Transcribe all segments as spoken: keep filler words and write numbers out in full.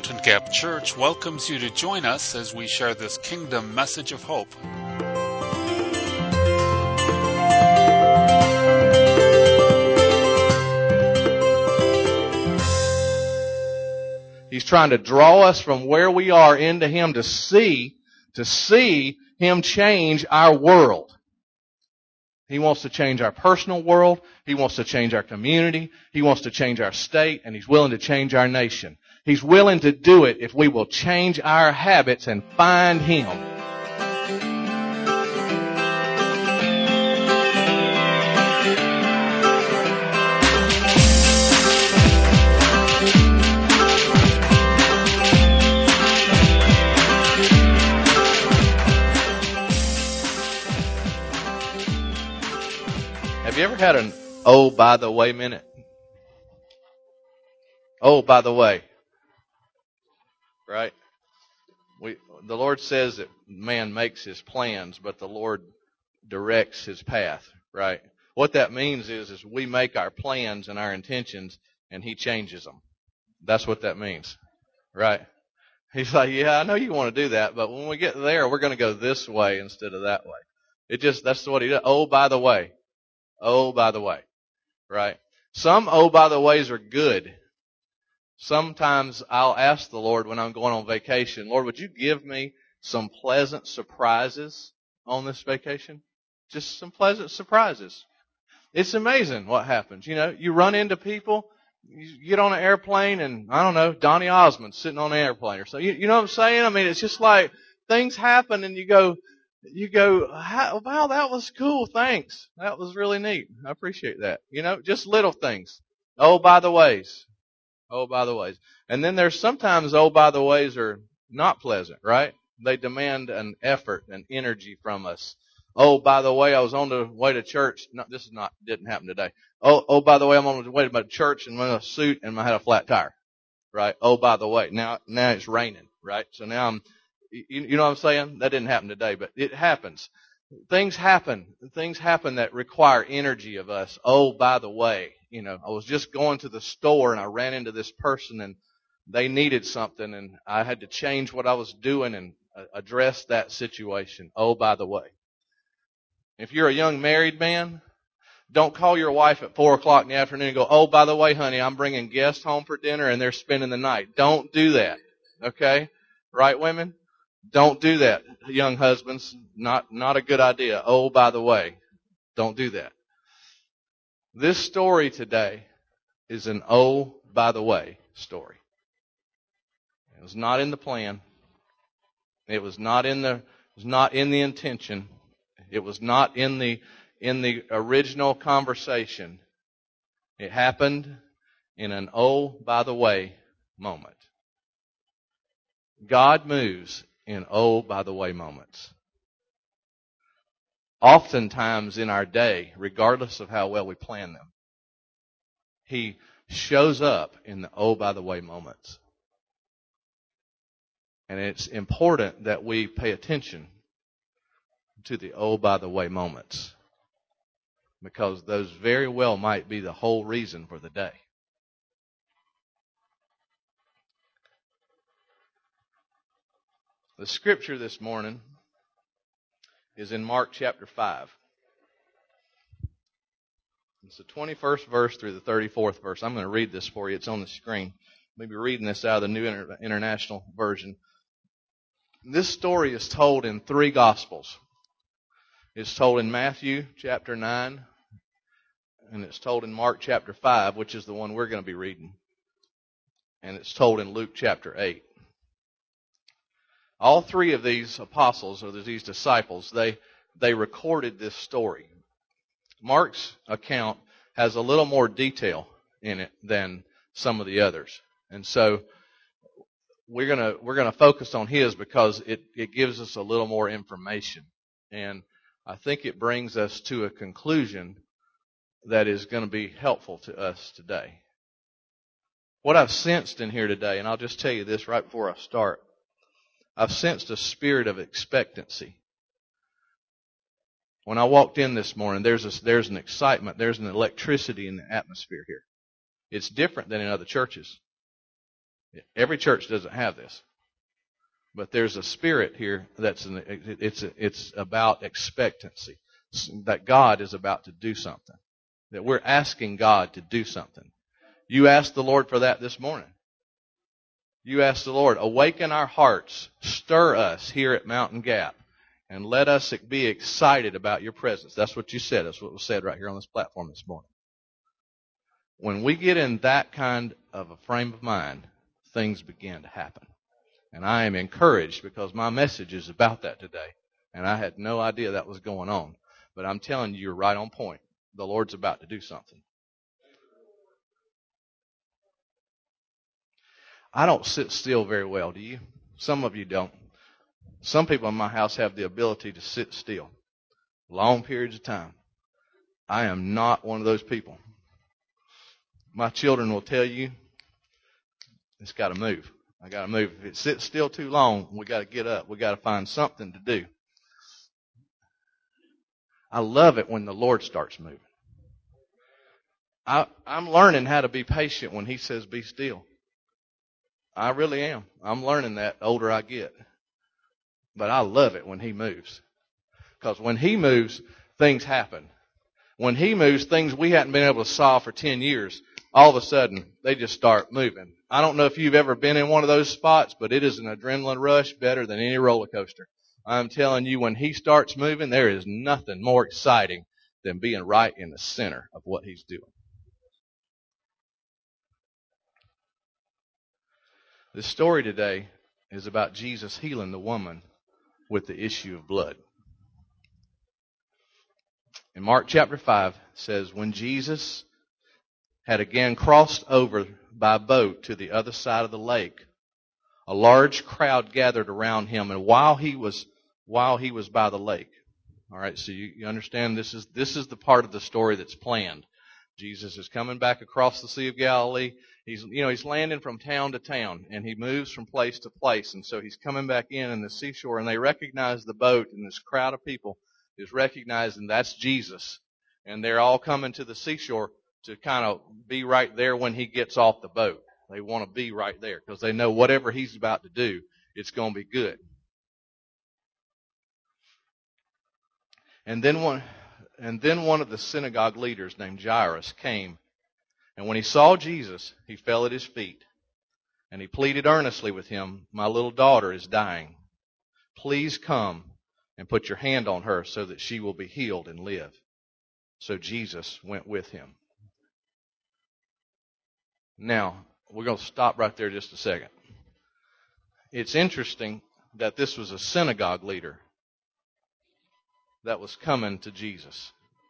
Mountain Gap Church welcomes you to join us as we share this kingdom message of hope. He's trying to draw us from where we are into Him to see, to see Him change our world. He wants to change our personal world. He wants to change our community. He wants to change our state, and He's willing to change our nation. He's willing to do it if we will change our habits and find Him. Have you ever had an oh, by the way minute? Oh, by the way. Right? We, the Lord says that man makes his plans, but the Lord directs his path. Right? What that means is, is we make our plans and our intentions, and He changes them. That's what that means. Right? He's like, yeah, I know you want to do that, but when we get there, we're going to go this way instead of that way. It just, that's what He does. Oh, by the way. Oh, by the way. Right? Some oh, by the ways are good. Sometimes I'll ask the Lord when I'm going on vacation, Lord, would you give me some pleasant surprises on this vacation? Just some pleasant surprises. It's amazing what happens. You know, you run into people, you get on an airplane, and I don't know, Donny Osmond's sitting on an airplane or something. You, you know what I'm saying? I mean, it's just like things happen and you go, you go, wow, that was cool. Thanks. That was really neat. I appreciate that. You know, just little things. Oh, by the ways. Oh, by the ways. And then there's sometimes, oh, by the ways are not pleasant, right? They demand an effort and energy from us. Oh, by the way, I was on the way to church. No, this is not, didn't happen today. Oh, oh, by the way, I'm on the way to my church and I'm in a suit and I had a flat tire, right? Oh, by the way, now, now it's raining, right? So now I'm, you, you know what I'm saying? That didn't happen today, but it happens. Things happen. Things happen that require energy of us. Oh, by the way, you know, I was just going to the store and I ran into this person and they needed something and I had to change what I was doing and address that situation. Oh, by the way. If you're a young married man, don't call your wife at four o'clock in the afternoon and go, oh, by the way, honey, I'm bringing guests home for dinner and they're spending the night. Don't do that. Okay? Right, women? Don't do that, young husbands. Not, not a good idea. Oh, by the way, don't do that. This story today is an oh, by the way story. It was not in the plan. It was not in the, it was not in the intention. It was not in the, in the original conversation. It happened in an oh, by the way moment. God moves in oh, by the way moments. Oftentimes in our day, regardless of how well we plan them, He shows up in the oh, by the way moments. And it's important that we pay attention to the oh, by the way moments, because those very well might be the whole reason for the day. The scripture this morning is in Mark chapter five. It's the twenty-first verse through the thirty-fourth verse. I'm going to read this for you. It's on the screen. Maybe reading this out of the New Inter- International Version. This story is told in three Gospels. It's told in Matthew chapter nine, and it's told in Mark chapter five, which is the one we're going to be reading. And it's told in Luke chapter eight. All three of these apostles, or these disciples, they, they recorded this story. Mark's account has a little more detail in it than some of the others. And so we're gonna we're gonna focus on his because it, it gives us a little more information. And I think it brings us to a conclusion that is going to be helpful to us today. What I've sensed in here today, and I'll just tell you this right before I start, I've sensed a spirit of expectancy. When I walked in this morning, there's a, there's an excitement, there's an electricity in the atmosphere here. It's different than in other churches. Every church doesn't have this. But there's a spirit here that's an, it's it's about expectancy, that God is about to do something, that we're asking God to do something. You asked the Lord for that this morning. You asked the Lord, awaken our hearts, stir us here at Mountain Gap, and let us be excited about your presence. That's what you said. That's what was said right here on this platform this morning. When we get in that kind of a frame of mind, things begin to happen. And I am encouraged because my message is about that today. And I had no idea that was going on. But I'm telling you, you're right on point. The Lord's about to do something. I don't sit still very well, do you? Some of you don't. Some people in my house have the ability to sit still long periods of time. I am not one of those people. My children will tell you, it's got to move. I got to move. If it sits still too long, we got to get up. We got to find something to do. I love it when the Lord starts moving. I, I'm learning how to be patient when He says be still. I really am. I'm learning that the older I get. But I love it when He moves. Because when He moves, things happen. When He moves, things we hadn't been able to solve for ten years, all of a sudden, they just start moving. I don't know if you've ever been in one of those spots, but it is an adrenaline rush better than any roller coaster. I'm telling you, when He starts moving, there is nothing more exciting than being right in the center of what He's doing. This story today is about Jesus healing the woman with the issue of blood. In Mark chapter five, it says, when Jesus had again crossed over by boat to the other side of the lake, a large crowd gathered around Him, and while he was while he was by the lake. All right, so you, you understand this is this is the part of the story that's planned. Jesus is coming back across the Sea of Galilee. He's, you know, he's landing from town to town, and he moves from place to place. And so he's coming back in in the seashore, and they recognize the boat, and this crowd of people is recognizing that's Jesus. And they're all coming to the seashore to kind of be right there when he gets off the boat. They want to be right there because they know whatever he's about to do, it's going to be good. And then one, and then one of the synagogue leaders named Jairus came. And when he saw Jesus, he fell at his feet, and he pleaded earnestly with him, my little daughter is dying. Please come and put your hand on her so that she will be healed and live. So Jesus went with him. Now, we're going to stop right there just a second. It's interesting that this was a synagogue leader that was coming to Jesus.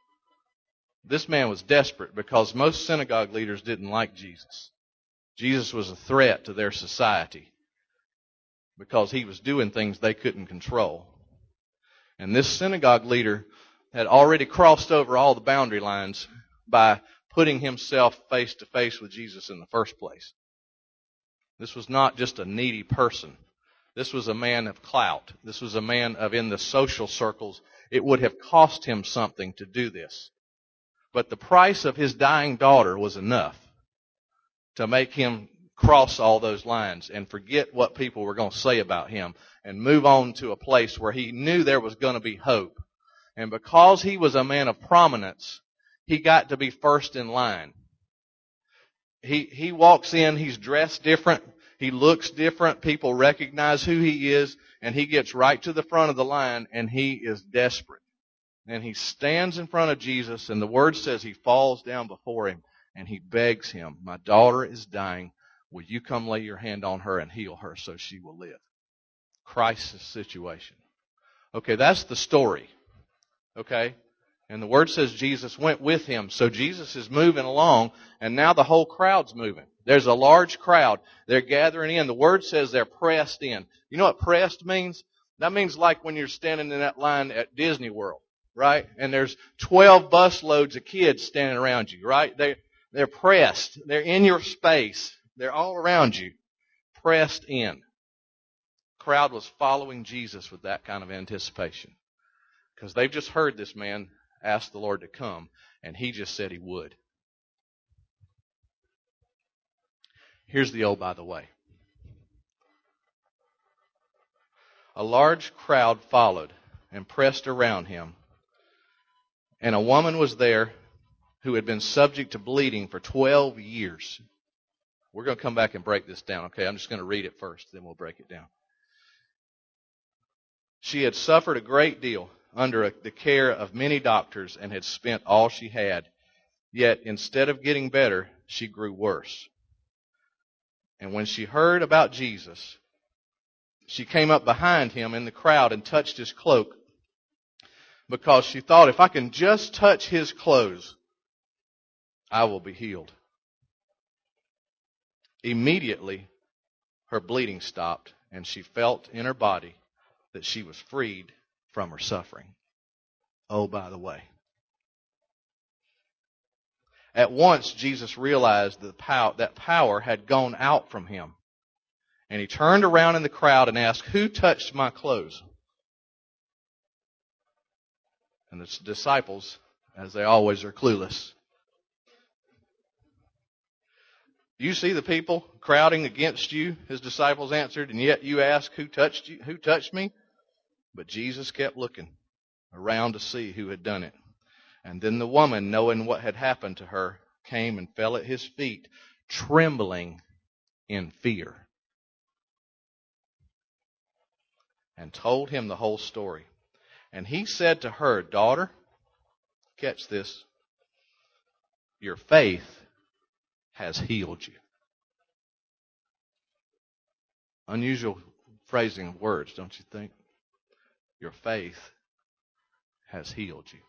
This man was desperate because most synagogue leaders didn't like Jesus. Jesus was a threat to their society because he was doing things they couldn't control. And this synagogue leader had already crossed over all the boundary lines by putting himself face to face with Jesus in the first place. This was not just a needy person. This was a man of clout. This was a man of, in the social circles, it would have cost him something to do this. But the price of his dying daughter was enough to make him cross all those lines and forget what people were going to say about him and move on to a place where he knew there was going to be hope. And because he was a man of prominence, he got to be first in line. He, he walks in, he's dressed different, he looks different, people recognize who he is, and he gets right to the front of the line, and he is desperate. And he stands in front of Jesus, and the word says he falls down before him, and he begs him, my daughter is dying. Will you come lay your hand on her and heal her so she will live? Crisis situation. Okay, that's the story. Okay? And the word says Jesus went with him. So Jesus is moving along, and now the whole crowd's moving. There's a large crowd. They're gathering in. The word says they're pressed in. You know what pressed means? That means like when you're standing in that line at Disney World, right? And there's twelve bus loads of kids standing around you, right? They, they're pressed. They're in your space. They're all around you, pressed in. The crowd was following Jesus with that kind of anticipation because they've just heard this man ask the Lord to come, and he just said he would. Here's the oh, by the way. A large crowd followed and pressed around him, and a woman was there who had been subject to bleeding for twelve years. We're going to come back and break this down, okay? I'm just going to read it first, then we'll break it down. She had suffered a great deal under the care of many doctors and had spent all she had. Yet, instead of getting better, she grew worse. And when she heard about Jesus, she came up behind him in the crowd and touched his cloak, because she thought, if I can just touch his clothes, I will be healed. Immediately, her bleeding stopped, and she felt in her body that she was freed from her suffering. Oh, by the way. At once, Jesus realized that power, that power had gone out from him. And he turned around in the crowd and asked, who touched my clothes? And the disciples, as they always are, clueless. You see the people crowding against you, his disciples answered, and yet you ask, who touched you? Who touched me? But Jesus kept looking around to see who had done it. And then the woman, knowing what had happened to her, came and fell at his feet, trembling in fear, and told him the whole story. And he said to her, daughter, catch this, your faith has healed you. Unusual phrasing of words, don't you think? Your faith has healed you.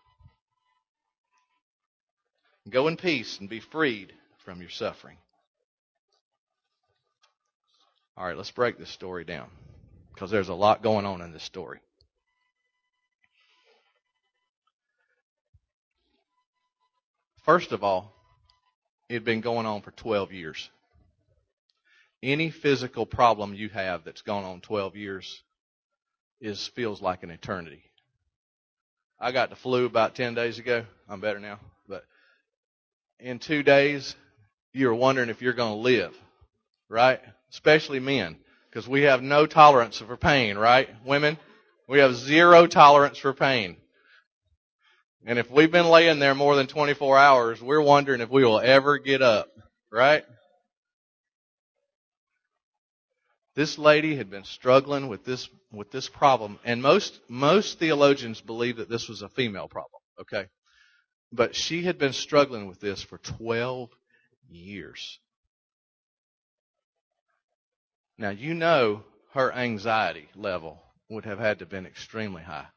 Go in peace and be freed from your suffering. All right, let's break this story down, because there's a lot going on in this story. First of all, it had been going on for twelve years. Any physical problem you have that's gone on twelve years is feels like an eternity. I got the flu about ten days ago. I'm better now. But in two days, you're wondering if you're going to live, right? Especially men, because we have no tolerance for pain, right? Women, we have zero tolerance for pain. And if we've been laying there more than twenty-four hours, we're wondering if we will ever get up, right? This lady had been struggling with this with this problem, and most most theologians believe that this was a female problem, okay? But she had been struggling with this for twelve years. Now, you know her anxiety level would have had to have been extremely high.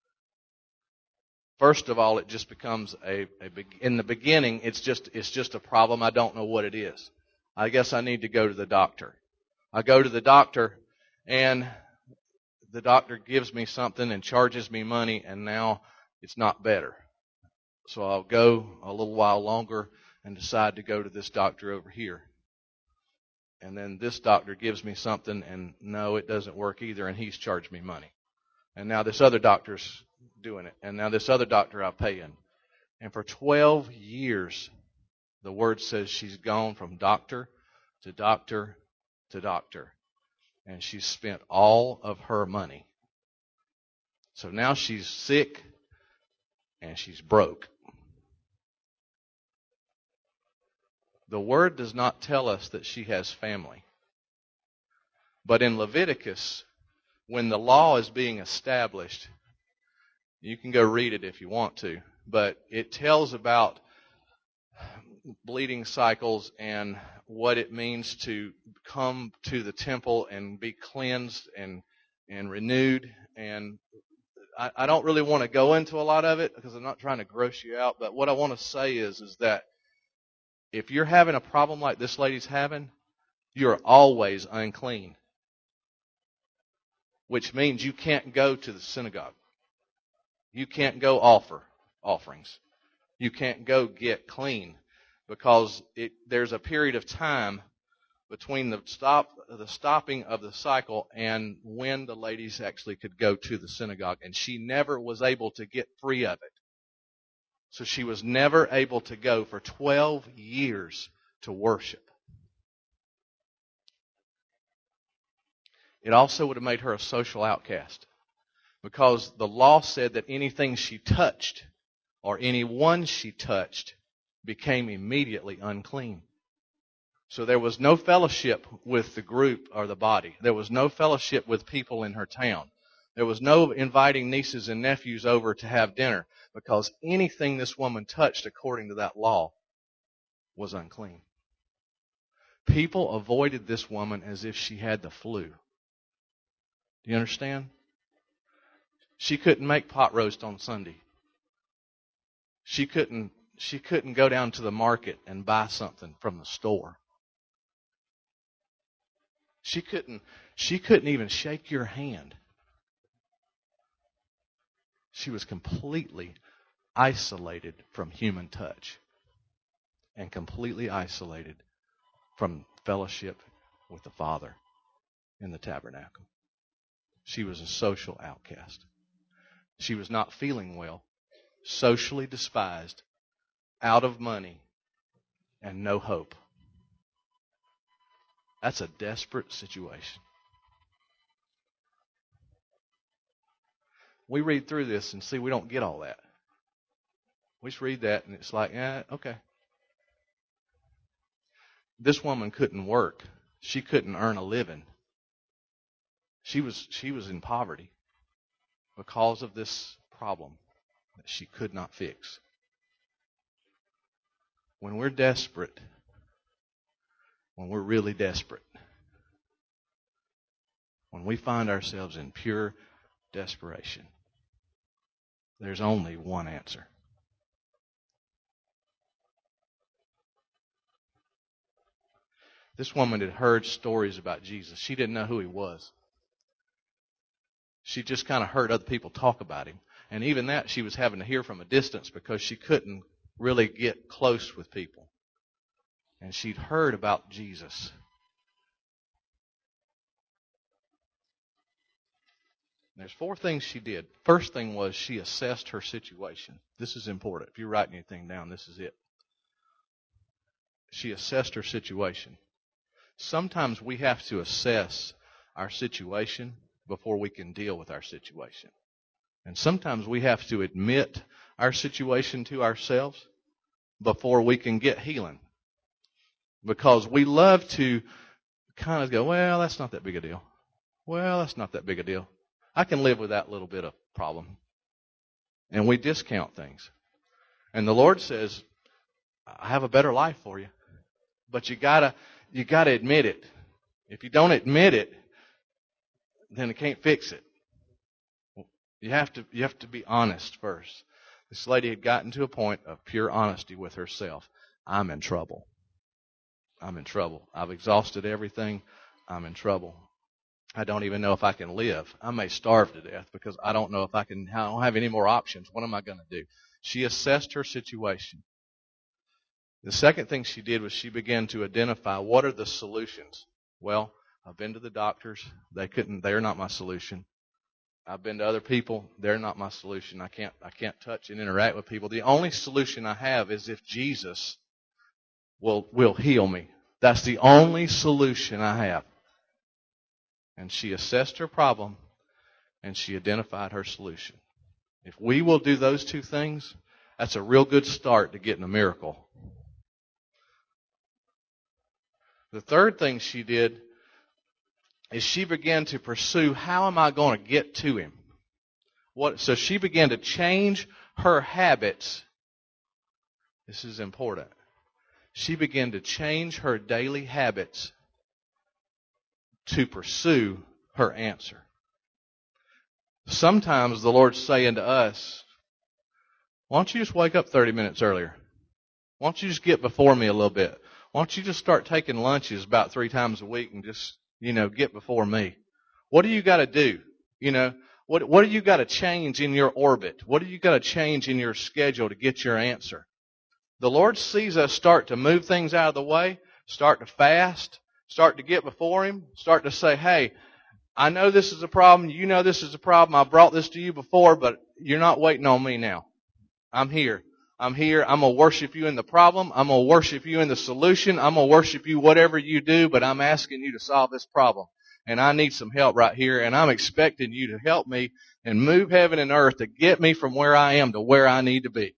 First of all, it just becomes a, a in the beginning, it's just it's just a problem. I don't know what it is. I guess I need to go to the doctor. I go to the doctor, and the doctor gives me something and charges me money, and now it's not better. So I'll go a little while longer and decide to go to this doctor over here. And then this doctor gives me something, and no, it doesn't work either, and he's charged me money. And now this other doctor's doing it, and now this other doctor I'm paying. And for twelve years, the Word says she's gone from doctor to doctor to doctor. And she's spent all of her money. So now she's sick and she's broke. The Word does not tell us that she has family. But in Leviticus, when the law is being established, you can go read it if you want to, but it tells about bleeding cycles and what it means to come to the temple and be cleansed and and renewed. And I, I don't really want to go into a lot of it because I'm not trying to gross you out, but what I want to say is, is that if you're having a problem like this lady's having, you're always unclean, which means you can't go to the synagogue. You can't go offer offerings. You can't go get clean, because it, there's a period of time between the stop the stopping of the cycle and when the ladies actually could go to the synagogue. And she never was able to get free of it. So she was never able to go for twelve years to worship. It also would have made her a social outcast, because the law said that anything she touched or anyone she touched became immediately unclean. So there was no fellowship with the group or the body. There was no fellowship with people in her town. There was no inviting nieces and nephews over to have dinner, because anything this woman touched according to that law was unclean. People avoided this woman as if she had the flu. Do you understand? She couldn't make pot roast on Sunday. She couldn't, she couldn't go down to the market and buy something from the store. She couldn't, she couldn't even shake your hand. She was completely isolated from human touch and completely isolated from fellowship with the Father in the tabernacle. She was a social outcast. She was not feeling well, socially despised, out of money, and no hope. That's a desperate situation. We read through this and see we don't get all that. We just read that and it's like, yeah, okay. This woman couldn't work. She couldn't earn a living. She was, she was in poverty because of this problem that she could not fix. When we're desperate, when we're really desperate, when we find ourselves in pure desperation, there's only one answer. This woman had heard stories about Jesus. She didn't know who he was. She just kind of heard other people talk about him. And even that she was having to hear from a distance because she couldn't really get close with people. And she'd heard about Jesus. There's four things she did. First thing was she assessed her situation. This is important. If you're writing anything down, this is it. She assessed her situation. Sometimes we have to assess our situation before we can deal with our situation. And sometimes we have to admit our situation to ourselves before we can get healing. Because we love to kind of go, well, that's not that big a deal. Well, that's not that big a deal. I can live with that little bit of problem. And we discount things. And the Lord says, I have a better life for you. But you gotta, you gotta admit it. If you don't admit it, then it can't fix it. You have to, you have to be honest first. This lady had gotten to a point of pure honesty with herself. I'm in trouble. I'm in trouble. I've exhausted everything. I'm in trouble. I don't even know if I can live. I may starve to death because I don't know if I can, I don't have any more options. What am I going to do? She assessed her situation. The second thing she did was she began to identify what are the solutions. Well, I've been to the doctors. They couldn't, they're not my solution. I've been to other people. They're not my solution. I can't, I can't touch and interact with people. The only solution I have is if Jesus will, will heal me. That's the only solution I have. And she assessed her problem and she identified her solution. If we will do those two things, that's a real good start to getting a miracle. The third thing she did is she began to pursue, how am I going to get to him? What? So she began to change her habits. This is important. She began to change her daily habits to pursue her answer. Sometimes the Lord's saying to us, why don't you just wake up thirty minutes earlier? Why don't you just get before me a little bit? Why don't you just start taking lunches about three times a week and just, you know, get before me? What do you got to do? You know, what, what do you got to change in your orbit? What do you got to change in your schedule to get your answer? The Lord sees us start to move things out of the way, start to fast, start to get before him, start to say, hey, I know this is a problem. You know this is a problem. I brought this to you before, but you're not waiting on me now. I'm here. I'm here. I'm going to worship you in the problem. I'm going to worship you in the solution. I'm going to worship you whatever you do, but I'm asking you to solve this problem. and I need some help right here, and I'm expecting you to help me and move heaven and earth to get me from where I am to where I need to be.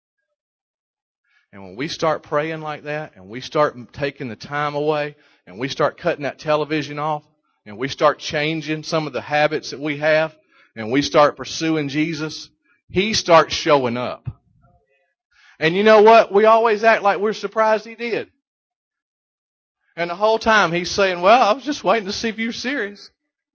And when we start praying like that, and we start taking the time away, and we start cutting that television off, and we start changing some of the habits that we have, and we start pursuing Jesus, He starts showing up. And you know what? We always act like we're surprised He did. And the whole time He's saying, well, I was just waiting to see if you're serious.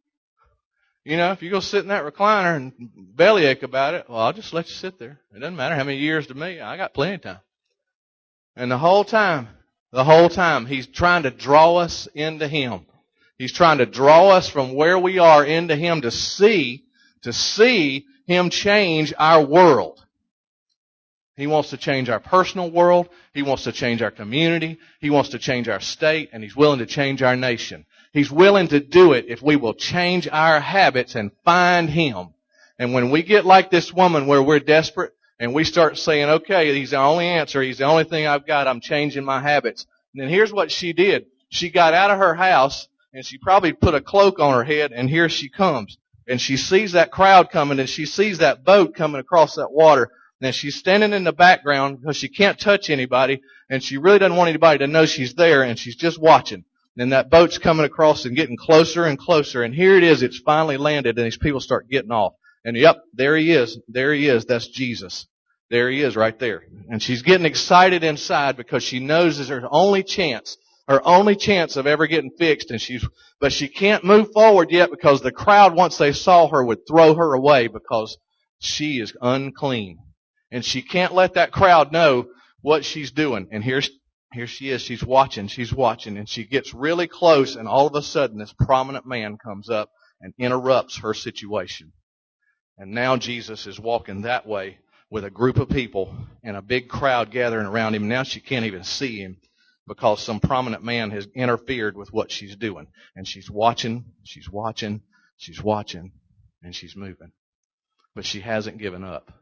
You know, if you go sit in that recliner and bellyache about it, well, I'll just let you sit there. It doesn't matter how many years to me. I got plenty of time. And the whole time, the whole time, He's trying to draw us into Him. He's trying to draw us from where we are into Him to see, to see Him change our world. He wants to change our personal world. He wants to change our community. He wants to change our state, and He's willing to change our nation. He's willing to do it if we will change our habits and find Him. And when we get like this woman where we're desperate and we start saying, okay, He's the only answer. He's the only thing I've got. I'm changing my habits. And then here's what she did. She got out of her house and she probably put a cloak on her head, and here she comes. And she sees that crowd coming, and she sees that boat coming across that water. And she's standing in the background because she can't touch anybody, and she really doesn't want anybody to know she's there, and she's just watching. And that boat's coming across and getting closer and closer, and here it is. It's finally landed, and these people start getting off. And yep, there He is. There He is. That's Jesus. There He is right there. And she's getting excited inside because she knows it's her only chance. Her only chance of ever getting fixed, and she's, but she can't move forward yet because the crowd, once they saw her, would throw her away because she is unclean. And she can't let that crowd know what she's doing. And here's, here she is. She's watching. She's watching. And she gets really close, and all of a sudden this prominent man comes up and interrupts her situation. And now Jesus is walking that way with a group of people and a big crowd gathering around Him. Now she can't even see Him because some prominent man has interfered with what she's doing. And she's watching, she's watching, she's watching, and she's moving. But she hasn't given up.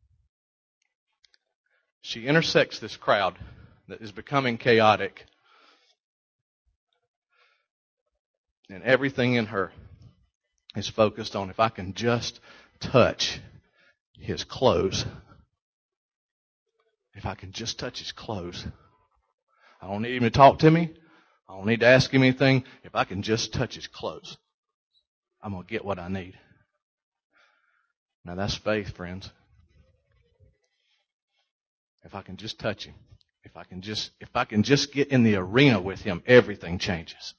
She intersects this crowd that is becoming chaotic. And everything in her is focused on, if I can just touch His clothes. If I can just touch His clothes. I don't need Him to talk to me. I don't need to ask Him anything. If I can just touch His clothes, I'm going to get what I need. Now that's faith, friends. If I can just touch Him, if I can just, if I can just get in the arena with Him, everything changes.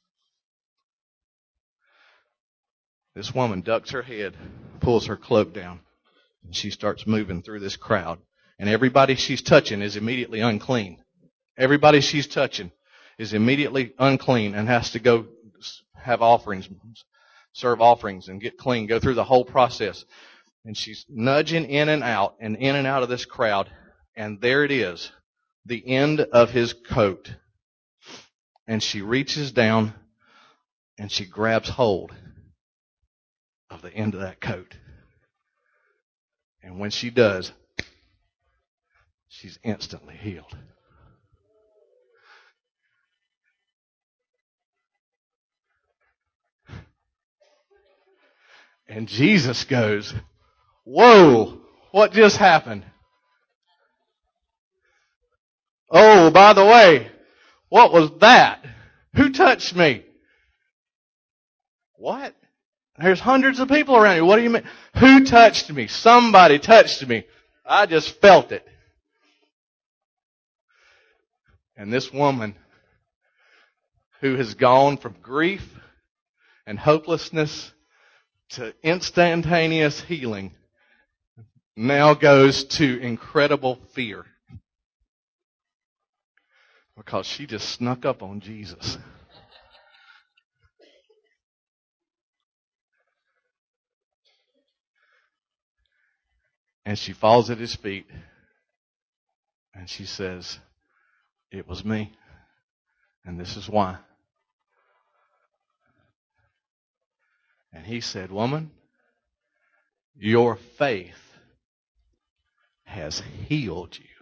This woman ducks her head, pulls her cloak down, and she starts moving through this crowd. And everybody she's touching is immediately unclean. Everybody she's touching is immediately unclean and has to go have offerings, serve offerings and get clean, go through the whole process. And she's nudging in and out and in and out of this crowd. And there it is, the end of His coat. And she reaches down and she grabs hold of the end of that coat. And when she does, she's instantly healed. And Jesus goes, whoa, what just happened? Oh, by the way, what was that? Who touched me? What? There's hundreds of people around you. What do you mean? Who touched me? Somebody touched me. I just felt it. And this woman who has gone from grief and hopelessness to instantaneous healing now goes to incredible fear because she just snuck up on Jesus. And she falls at His feet and she says, it was me, and this is why. And He said, woman, your faith has healed you.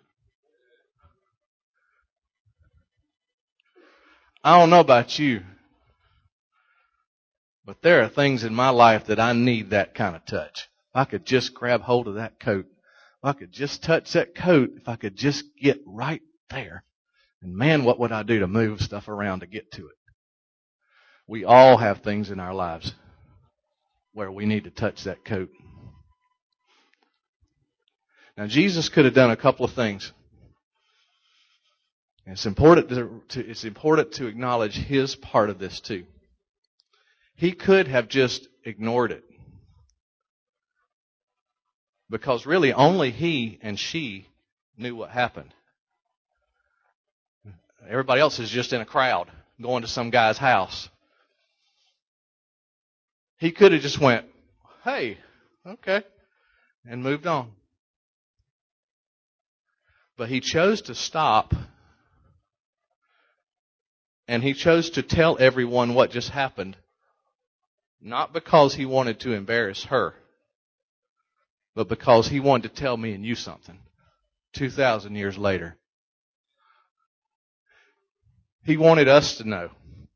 I don't know about you, But there are things in my life that I need that kind of touch. If I could just grab hold of that coat, if I could just touch that coat, if I could just get right there. And man, what would I do to move stuff around to get to it? We all have things in our lives where we need to touch that coat. Now, Jesus could have done a couple of things. It's important to, to, it's important to acknowledge His part of this too. He could have just ignored it. Because really only He and she knew what happened. Everybody else is just in a crowd going to some guy's house. He could have just went, hey, okay, and moved on. But He chose to stop, and He chose to tell everyone what just happened, not because He wanted to embarrass her, but because He wanted to tell me and you something two thousand years later. He wanted us to know.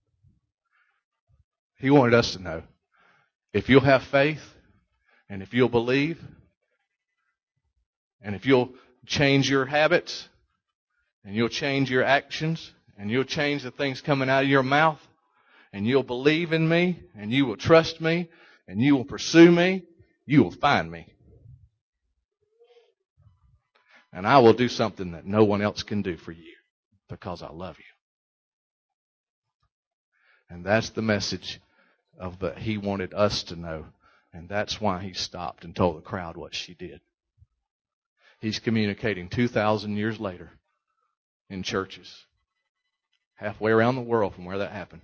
He wanted us to know. If you'll have faith, and if you'll believe, and if you'll change your habits, and you'll change your actions, and you'll change the things coming out of your mouth, and you'll believe in me, and you will trust me, and you will pursue me, you will find me. And I will do something that no one else can do for you because I love you. And that's the message of that He wanted us to know. And that's why He stopped and told the crowd what she did. He's communicating two thousand years later in churches, halfway around the world from where that happened.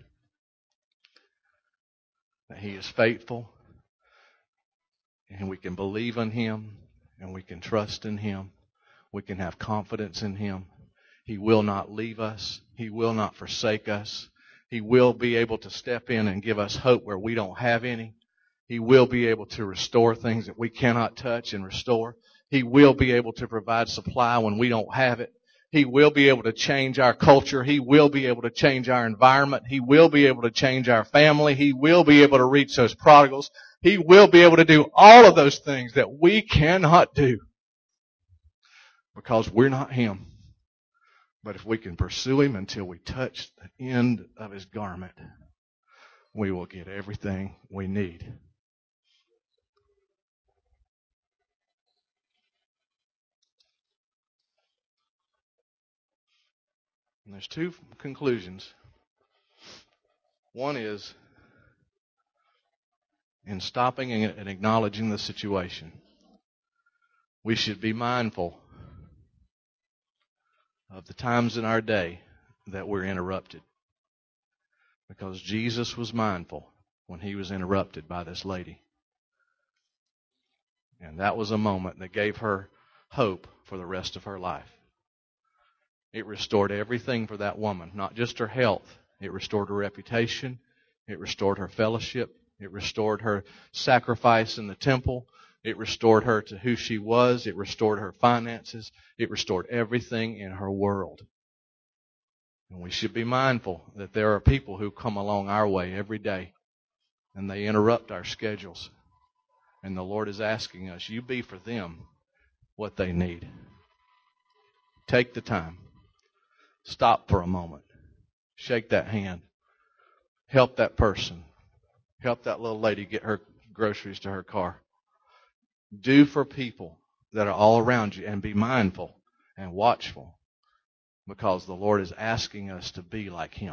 That He is faithful, and we can believe in Him, and we can trust in Him. We can have confidence in Him. He will not leave us. He will not forsake us. He will be able to step in and give us hope where we don't have any. He will be able to restore things that we cannot touch and restore. He will be able to provide supply when we don't have it. He will be able to change our culture. He will be able to change our environment. He will be able to change our family. He will be able to reach those prodigals. He will be able to do all of those things that we cannot do because we're not Him. But if we can pursue Him until we touch the end of His garment, we will get everything we need. And there's two conclusions. One is, in stopping and acknowledging the situation, we should be mindful of the times in our day that we're interrupted. Because Jesus was mindful when He was interrupted by this lady. And that was a moment that gave her hope for the rest of her life. It restored everything for that woman, not just her health. It restored her reputation. It restored her fellowship. It restored her sacrifice in the temple. It restored her to who she was. It restored her finances. It restored everything in her world. And we should be mindful that there are people who come along our way every day and they interrupt our schedules. And the Lord is asking us, you be for them what they need. Take the time. Stop for a moment. Shake that hand. Help that person. Help that little lady get her groceries to her car. Do for people that are all around you, and be mindful and watchful, because the Lord is asking us to be like Him.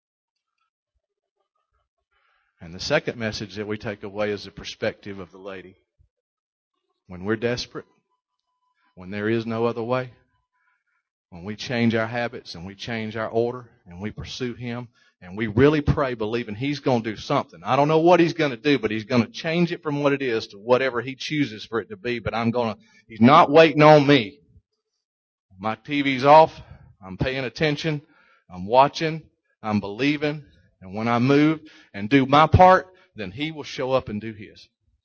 And the second message that we take away is the perspective of the lady. When we're desperate, when there is no other way, when we change our habits and we change our order and we pursue Him and we really pray believing He's going to do something. I don't know what He's going to do, but He's going to change it from what it is to whatever He chooses for it to be. But I'm going to, He's not waiting on me. My T V's off. I'm paying attention. I'm watching. I'm believing. And when I move and do my part, then He will show up and do His.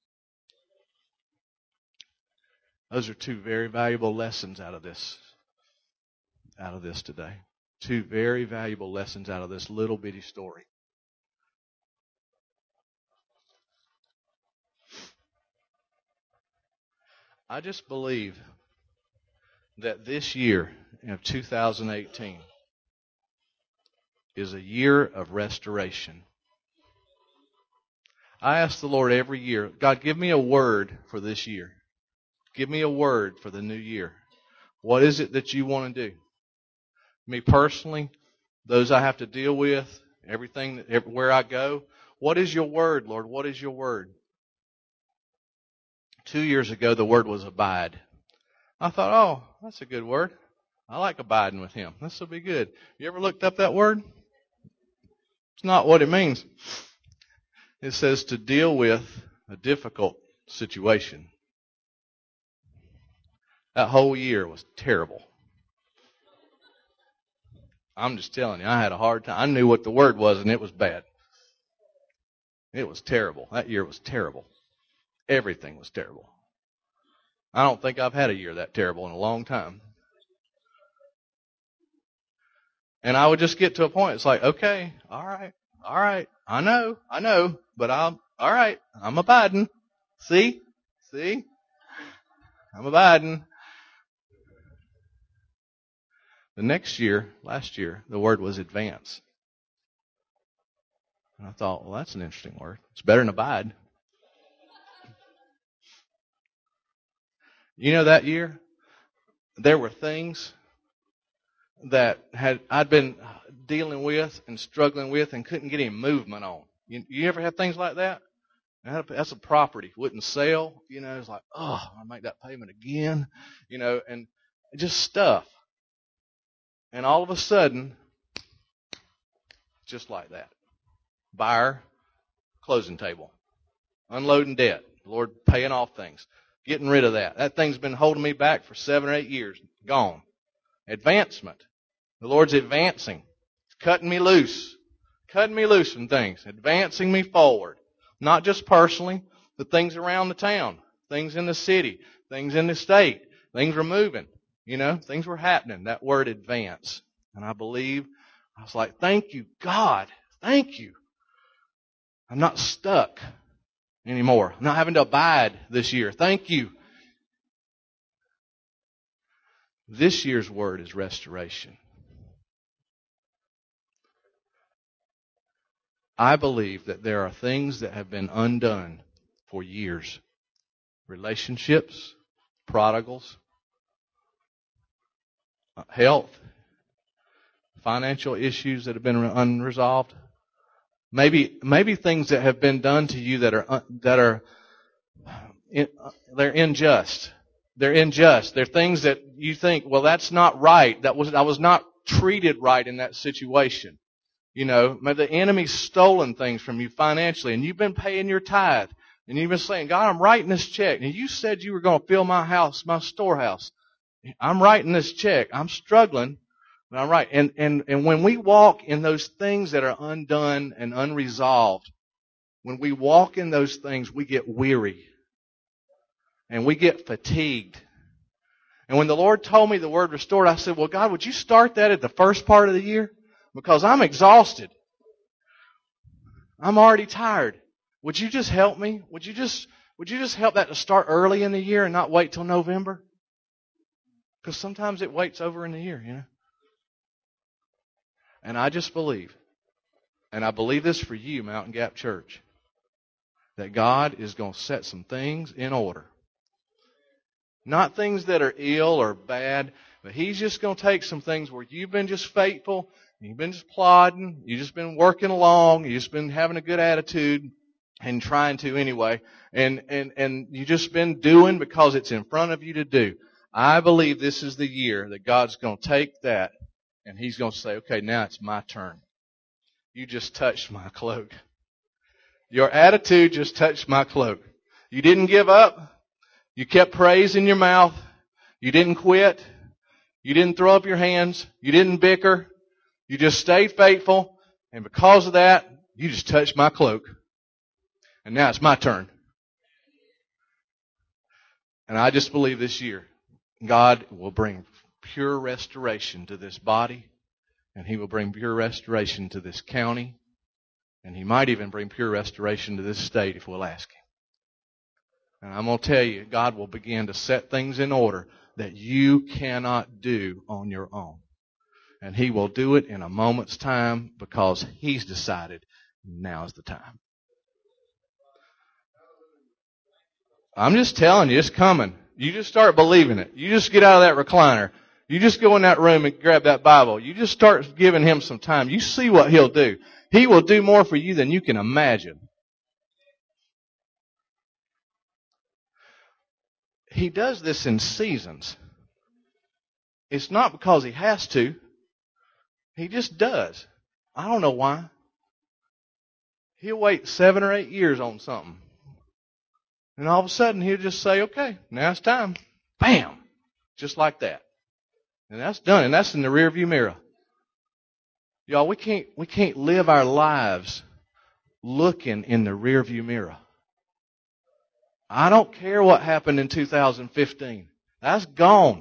Those are two very valuable lessons out of this, out of this today. Two very valuable lessons out of this little bitty story. I just believe that this year of two thousand eighteen is a year of restoration. I ask the Lord every year, God, give me a word for this year. Give me a word for the new year. What is it that you want to do? Me personally, those I have to deal with, everything, everywhere I go. What is your word, Lord? What is your word? Two years ago, the word was abide. I thought, oh, that's a good word. I like abiding with Him. This will be good. You ever looked up that word? It's not what it means. It says to deal with a difficult situation. That whole year was terrible. I'm just telling you, I had a hard time. I knew what the word was, and it was bad. It was terrible. That year was terrible. Everything was terrible. I don't think I've had a year that terrible in a long time. And I would just get to a point. It's like, okay, all right, all right. I know, I know, but I'm, all right, I'm abiding. See? See? I'm abiding. The next year, last year, the word was advance. And I thought, well, that's an interesting word. It's better than abide. You know, that year, there were things that had I'd been dealing with and struggling with and couldn't get any movement on. You, you ever have things like that? That's a property. Wouldn't sell. You know, it's like, oh, I make that payment again. You know, and just stuff. And all of a sudden, just like that. Buyer, closing table. Unloading debt. The Lord paying off things. Getting rid of that. That thing's been holding me back for seven or eight years. Gone. Advancement. The Lord's advancing. He's cutting me loose. Cutting me loose from things. Advancing me forward. Not just personally, but things around the town. Things in the city. Things in the state. Things were moving. You know, things were happening. That word advance. And I believe, I was like, thank you, God. Thank you. I'm not stuck anymore. I'm not having to abide this year. Thank you. This year's word is restoration. I believe that there are things that have been undone for years. Relationships, prodigals, health, financial issues that have been unresolved. Maybe, maybe things that have been done to you that are, that are, they're unjust. They're unjust. They're things that you think, well, that's not right. That was, I was not treated right in that situation. You know, maybe the enemy's stolen things from you financially, and you've been paying your tithe, and you've been saying, God, I'm writing this check, and you said you were going to fill my house, my storehouse. I'm writing this check. I'm struggling, but I'm right. And, and, and when we walk in those things that are undone and unresolved, when we walk in those things, we get weary. And we get fatigued. And when the Lord told me the word restored, I said, well, God, would you start that at the first part of the year? Because I'm exhausted. I'm already tired. Would you just help me? Would you just, would you just help that to start early in the year and not wait till November? Because sometimes it waits over in the year, you know. And I just believe, and I believe this for you, Mountain Gap Church, that God is going to set some things in order. Not things that are ill or bad, but He's just going to take some things where you've been just faithful, you've been just plodding, you've just been working along, you've just been having a good attitude and trying to anyway, and, and, and you've just been doing because it's in front of you to do. I believe this is the year that God's going to take that and He's going to say, okay, now it's my turn. You just touched my cloak. Your attitude just touched my cloak. You didn't give up. You kept praise in your mouth. You didn't quit. You didn't throw up your hands. You didn't bicker. You just stayed faithful. And because of that, you just touched my cloak. And now it's my turn. And I just believe this year, God will bring pure restoration to this body. And He will bring pure restoration to this county. And He might even bring pure restoration to this state if we'll ask Him. And I'm going to tell you, God will begin to set things in order that you cannot do on your own. And He will do it in a moment's time because He's decided now's the time. I'm just telling you, it's coming. You just start believing it. You just get out of that recliner. You just go in that room and grab that Bible. You just start giving Him some time. You see what He'll do. He will do more for you than you can imagine. He does this in seasons. It's not because He has to. He just does. I don't know why. He'll wait seven or eight years on something. And all of a sudden He'll just say, okay, now it's time. Bam! Just like that. And that's done. And that's in the rearview mirror. Y'all, we can't, we can't live our lives looking in the rearview mirror. I don't care what happened in two thousand fifteen. That's gone.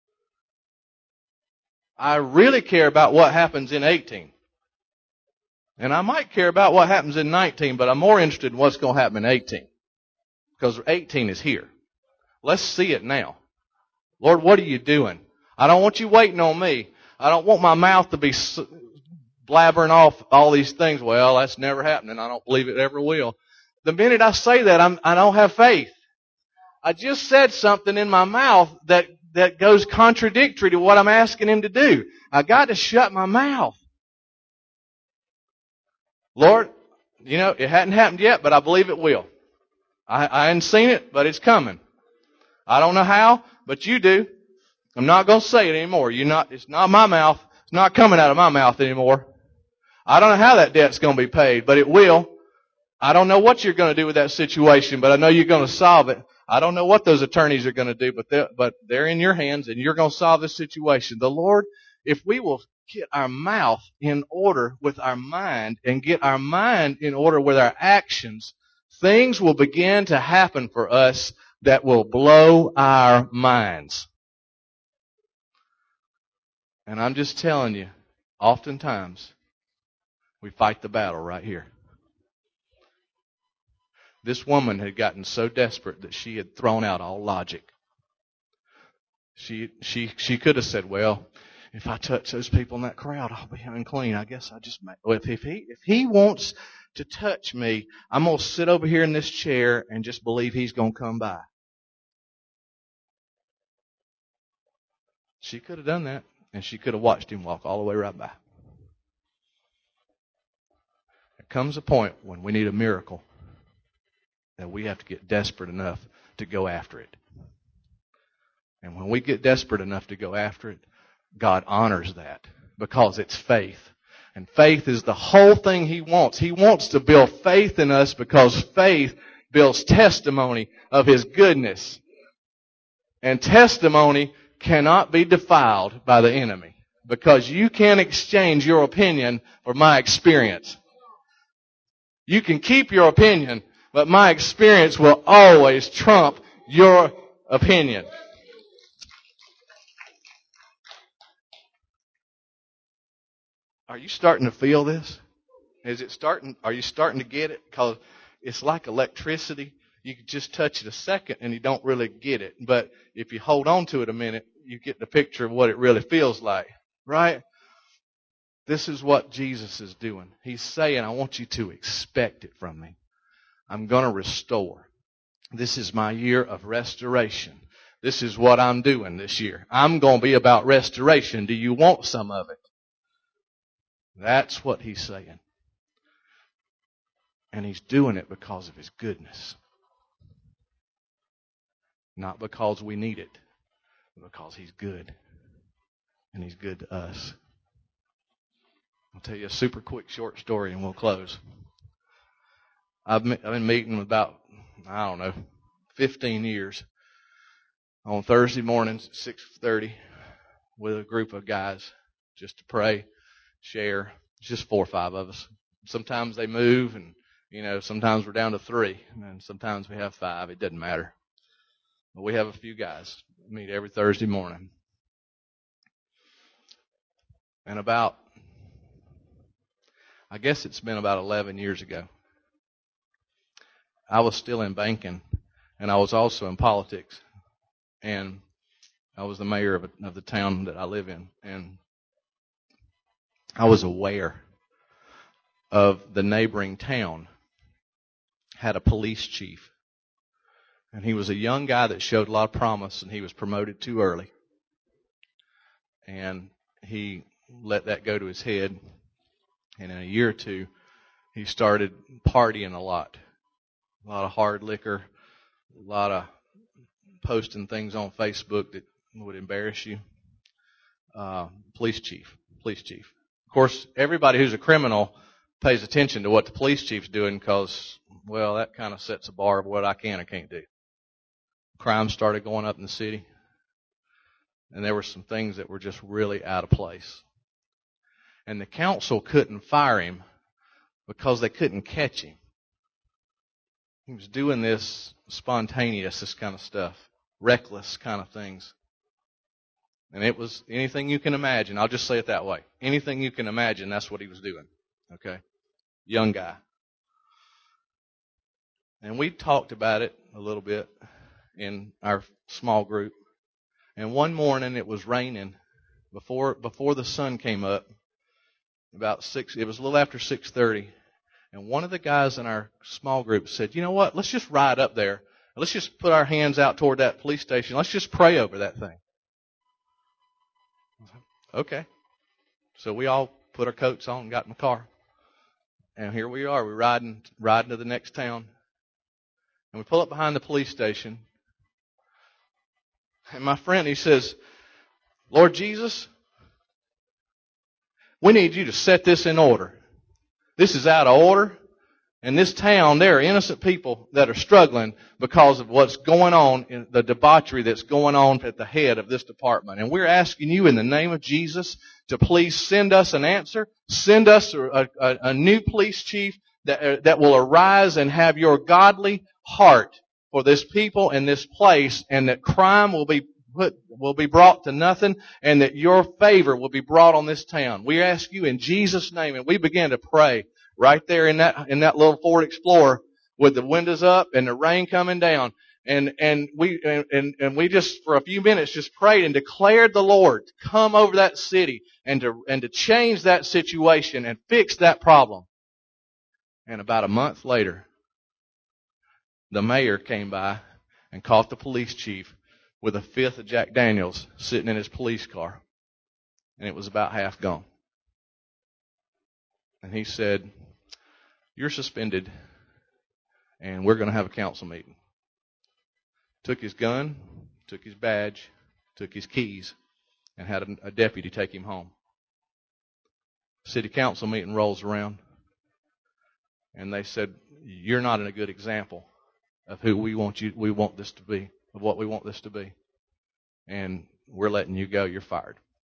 I really care about what happens in eighteen. And I might care about what happens in nineteen, but I'm more interested in what's going to happen in eighteen. Because eighteen is here. Let's see it now. Lord, what are you doing? I don't want you waiting on me. I don't want my mouth to be blabbering off all these things. Well, that's never happening. I don't believe it ever will. The minute I say that, I'm, I don't have faith. I just said something in my mouth that, that goes contradictory to what I'm asking Him to do. I got to shut my mouth. Lord, you know, it hadn't happened yet, but I believe it will. I, I hadn't seen it, but it's coming. I don't know how, but you do. I'm not going to say it anymore. You're not, it's not my mouth. It's not coming out of my mouth anymore. I don't know how that debt's going to be paid, but it will. I don't know what you're going to do with that situation, but I know you're going to solve it. I don't know what those attorneys are going to do, but they're, but they're in your hands and you're going to solve this situation. The Lord, if we will get our mouth in order with our mind and get our mind in order with our actions, things will begin to happen for us that will blow our minds. And I'm just telling you, oftentimes, we fight the battle right here. This woman had gotten so desperate that she had thrown out all logic. She she she could have said, "Well, if I touch those people in that crowd, I'll be unclean. I guess I just may." Well, if if he if he wants to touch me, I'm gonna sit over here in this chair and just believe he's gonna come by. She could have done that, and she could have watched him walk all the way right by. There comes a point when we need a miracle that we have to get desperate enough to go after it. And when we get desperate enough to go after it, God honors that because it's faith. And faith is the whole thing He wants. He wants to build faith in us because faith builds testimony of His goodness. And testimony cannot be defiled by the enemy because you can't exchange your opinion for my experience. You can keep your opinion, but my experience will always trump your opinion. Are you starting to feel this? Is it starting? Are you starting to get it? Because it's like electricity. You can just touch it a second and you don't really get it. But if you hold on to it a minute, you get the picture of what it really feels like. Right? This is what Jesus is doing. He's saying, I want you to expect it from me. I'm going to restore. This is my year of restoration. This is what I'm doing this year. I'm going to be about restoration. Do you want some of it? That's what He's saying. And He's doing it because of His goodness. Not because we need it, but because He's good. And He's good to us. I'll tell you a super quick short story and we'll close. I've been meeting about, I don't know, fifteen years on Thursday mornings at six thirty with a group of guys just to pray, share. It's just four or five of us. Sometimes they move and, you know, sometimes we're down to three and sometimes we have five. It doesn't matter. But we have a few guys meet every Thursday morning. And about, I guess it's been about eleven years ago, I was still in banking and I was also in politics. And I was the mayor of, a, of the town that I live in. And I was aware of the neighboring town had a police chief. And he was a young guy that showed a lot of promise, and he was promoted too early. And he let that go to his head. And in a year or two, he started partying a lot. A lot of hard liquor, a lot of posting things on Facebook that would embarrass you. Uh, police chief, police chief. Of course, everybody who's a criminal pays attention to what the police chief's doing because, well, that kind of sets a bar of what I can and can't do. Crime started going up in the city, and there were some things that were just really out of place. And the council couldn't fire him because they couldn't catch him. He was doing this spontaneous, this kind of stuff, reckless kind of things. And it was anything you can imagine. I'll just say it that way. Anything you can imagine, that's what he was doing. Okay? Young guy. And we talked about it a little bit in our small group. And one morning it was raining before before the sun came up. About six it was a little after six thirty. And one of the guys in our small group said, "You know what? Let's just ride up there. Let's just put our hands out toward that police station. Let's just pray over that thing." Okay. So we all put our coats on and got in the car. And here we are. We're riding, riding to the next town. And we pull up behind the police station. And my friend, he says, "Lord Jesus, we need you to set this in order. This is out of order. In this town, there are innocent people that are struggling because of what's going on, in the debauchery that's going on at the head of this department. And we're asking you in the name of Jesus to please send us an answer. Send us a, a, a new police chief that, uh, that will arise and have your godly heart for this people and this place, and that crime will be put, will be brought to nothing, and that your favor will be brought on this town. We ask you in Jesus' name." And we began to pray. Right there in that, in that little Ford Explorer with the windows up and the rain coming down. And, and we, and, and we just for a few minutes just prayed and declared the Lord to come over that city and to, and to change that situation and fix that problem. And about a month later, the mayor came by and caught the police chief with a fifth of Jack Daniels sitting in his police car. And it was about half gone. And he said, "You're suspended, and we're going to have a council meeting." Took his gun, took his badge, took his keys, and had a, a deputy take him home. City council meeting rolls around, and they said, "You're not a good example of who we want you. We want this to be, of what we want this to be, and we're letting you go. You're fired."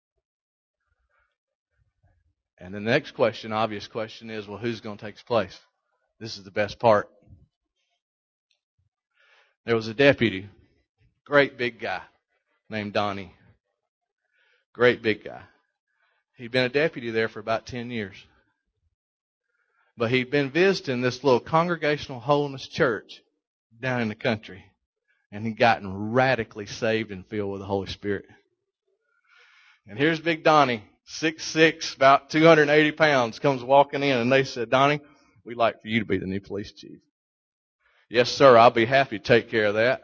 And then the next question, obvious question, is, well, who's going to take his place? This is the best part. There was a deputy, great big guy, named Donnie. Great big guy. He'd been a deputy there for about ten years. But he'd been visiting this little Congregational Holiness church down in the country. And he'd gotten radically saved and filled with the Holy Spirit. And here's Big Donnie, six foot six, about two hundred eighty pounds, comes walking in, and they said, "Donnie, we'd like for you to be the new police chief." "Yes, sir, I'll be happy to take care of that."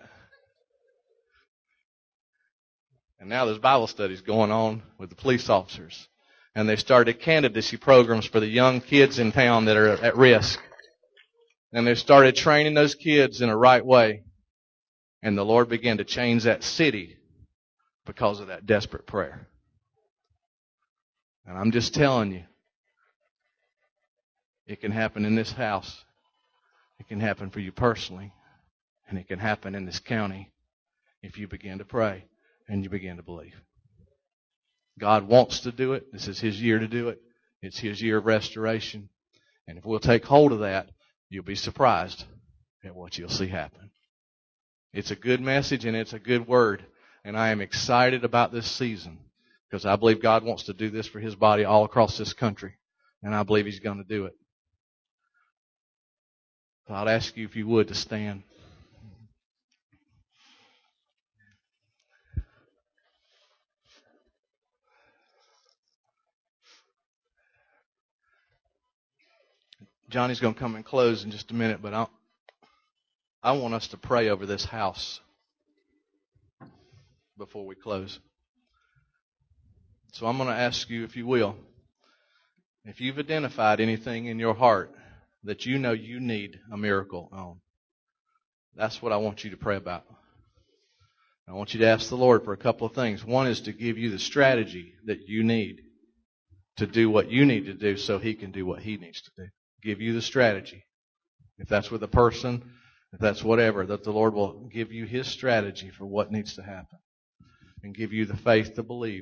And now there's Bible studies going on with the police officers. And they've started candidacy programs for the young kids in town that are at risk. And they've started training those kids in a right way. And the Lord began to change that city because of that desperate prayer. And I'm just telling you, it can happen in this house. It can happen for you personally. And it can happen in this county if you begin to pray and you begin to believe. God wants to do it. This is His year to do it. It's His year of restoration. And if we'll take hold of that, you'll be surprised at what you'll see happen. It's a good message and it's a good word. And I am excited about this season because I believe God wants to do this for His body all across this country. And I believe He's going to do it. So I'll ask you if you would to stand. Johnny's going to come and close in just a minute, but I I want us to pray over this house before we close. So I'm going to ask you, if you will, if you've identified anything in your heart that you know you need a miracle on, that's what I want you to pray about. I want you to ask the Lord for a couple of things. One is to give you the strategy that you need to do what you need to do so He can do what He needs to do. Give you the strategy. If that's with a person, if that's whatever, that the Lord will give you His strategy for what needs to happen and give you the faith to believe.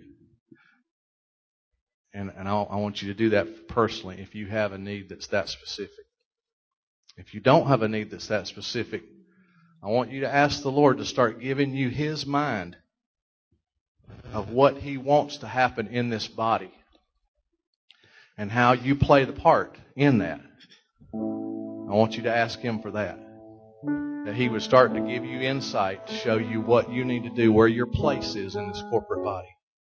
And, and I'll, I want you to do that personally if you have a need that's that specific. If you don't have a need that's that specific, I want you to ask the Lord to start giving you His mind of what He wants to happen in this body and how you play the part in that. I want you to ask Him for that. That He would start to give you insight to show you what you need to do, where your place is in this corporate body.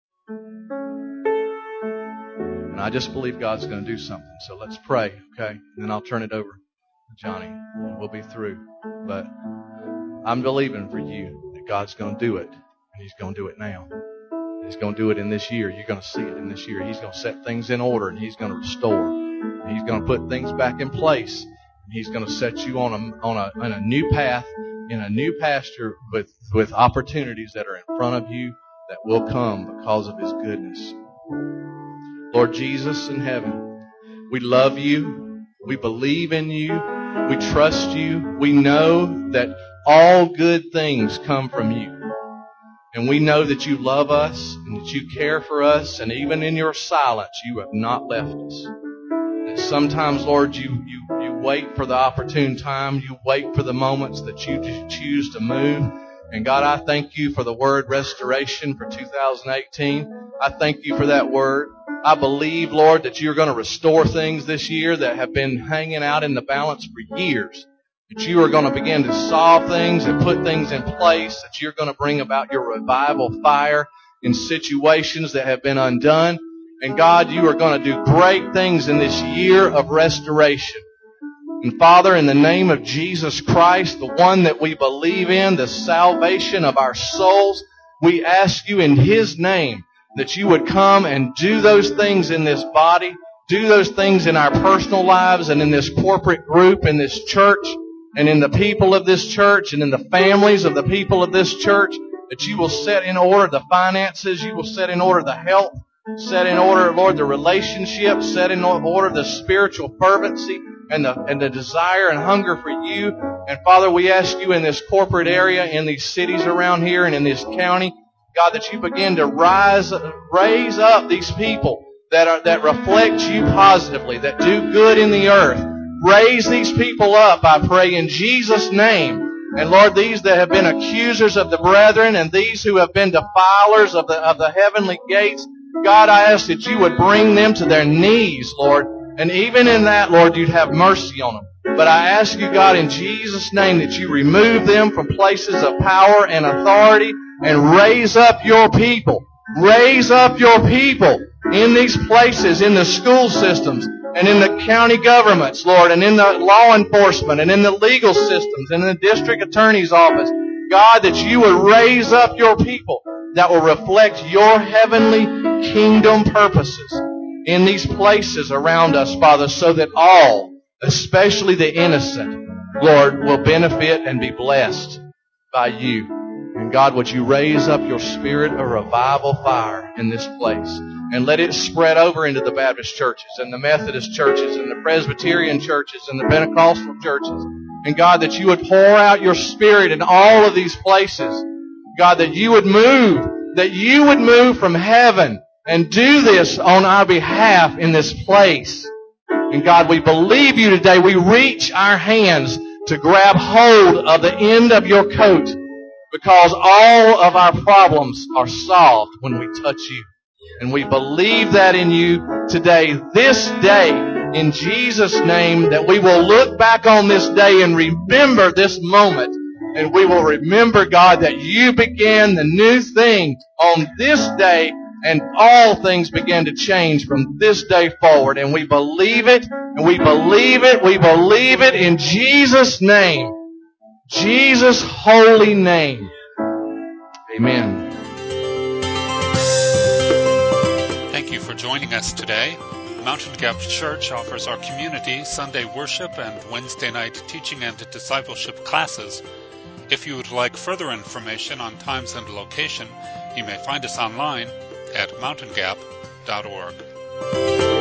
And I just believe God's going to do something. So let's pray, okay? And then I'll turn it over to Johnny and we'll be through. But I'm believing for you that God's going to do it, and He's going to do it now. He's going to do it in this year. You're going to see it in this year. He's going to set things in order, and He's going to restore. And He's going to put things back in place. And He's going to set you on a on a on a new path, in a new pasture with with opportunities that are in front of you that will come because of His goodness. Lord Jesus in heaven, we love You. We believe in You. We trust You. We know that all good things come from You. And we know that You love us and that You care for us. And even in Your silence, You have not left us. And sometimes, Lord, you, you, you wait for the opportune time. You wait for the moments that You choose to move. And God, I thank You for the word restoration for two thousand eighteen. I thank You for that word. I believe, Lord, that You're going to restore things this year that have been hanging out in the balance for years. That You are going to begin to solve things and put things in place. That You're going to bring about Your revival fire in situations that have been undone. And God, You are going to do great things in this year of restoration. And Father, in the name of Jesus Christ, the one that we believe in, the salvation of our souls, we ask You in His name that You would come and do those things in this body, do those things in our personal lives and in this corporate group, in this church, and in the people of this church, and in the families of the people of this church, that You will set in order the finances, You will set in order the health, set in order, Lord, the relationships, set in order the spiritual fervency and the, and the desire and hunger for You. And Father, we ask You in this corporate area, in these cities around here and in this county, God, that You begin to rise, raise up these people that are, that reflect You positively, that do good in the earth. Raise these people up, I pray, in Jesus' name. And Lord, these that have been accusers of the brethren and these who have been defilers of the, of the heavenly gates, God, I ask that You would bring them to their knees, Lord. And even in that, Lord, You'd have mercy on them. But I ask You, God, in Jesus' name, that You remove them from places of power and authority and raise up Your people. Raise up Your people in these places, in the school systems, and in the county governments, Lord, and in the law enforcement, and in the legal systems, and in the district attorney's office. God, that You would raise up Your people that will reflect Your heavenly kingdom purposes in these places around us, Father, so that all, especially the innocent, Lord, will benefit and be blessed by You. And God, would You raise up Your Spirit of revival fire in this place and let it spread over into the Baptist churches and the Methodist churches and the Presbyterian churches and the Pentecostal churches. And God, that You would pour out Your Spirit in all of these places. God, that You would move, that You would move from heaven and do this on our behalf in this place. And God, we believe You today. We reach our hands to grab hold of the end of Your coat, because all of our problems are solved when we touch You. And we believe that in You today, this day, in Jesus' name, that we will look back on this day and remember this moment. And we will remember, God, that You began the new thing on this day And all things began to change from this day forward. And we believe it, and we believe it, we believe it in Jesus' name. Jesus' holy name. Amen. Thank you for joining us today. Mountain Gap Church offers our community Sunday worship and Wednesday night teaching and discipleship classes. If you would like further information on times and location, you may find us online at mountain gap dot org.